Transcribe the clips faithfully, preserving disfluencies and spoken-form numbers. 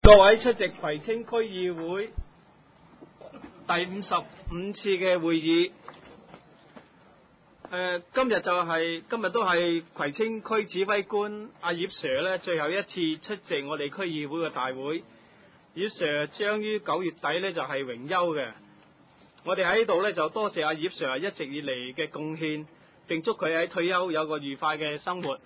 各位出席葵青區議會第五十五次嘅會議。呃、今日就係、是、今日都係葵青區指揮官阿葉 Sir 咧最後一次出席我哋區議會嘅大會。葉 Sir 將於九月底咧就係、是、榮休嘅。我哋喺度咧就多謝阿葉 Sir 一直以嚟嘅貢獻，並祝佢喺退休有個愉快嘅生活。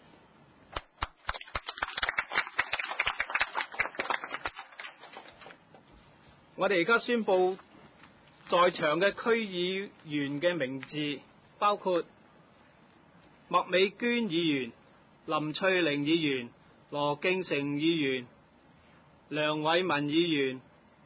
我哋而家宣布在場嘅區議員嘅名字，包括麥美娟議員、林翠玲議員、羅敬成議員、梁偉文議員、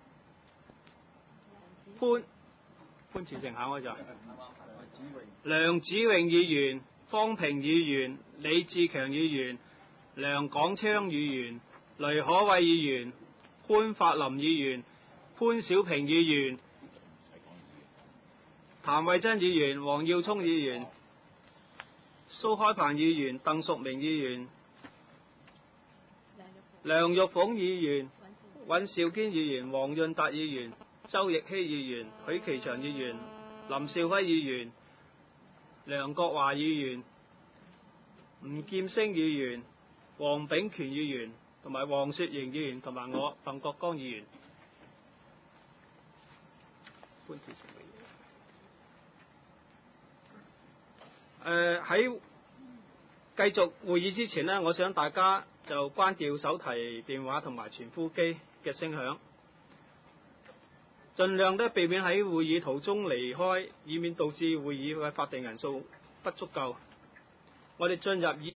潘潘前成考嗰就梁子穎議員、方平議員、李志強議員、梁廣昌議員、雷可偉議員、潘法林議員、潘小平議員、譚慧珍議員、黃耀聰議員、蘇開鵬議員、鄧淑明議員、梁玉鳳議員、尹兆堅議員、黃潤達議員、周奕希議員、許其祥議員、林兆輝議員、梁國華議員、吳劍星議員、黃炳權議員同埋黃雪瑩議員同埋我鄧國光議員。誒喺繼續會議之前呢，我想大家就關掉手提電話同埋傳呼機嘅聲響，盡量咧避免喺會議途中離開，以免導致會議嘅法定人數不足夠。我哋進入議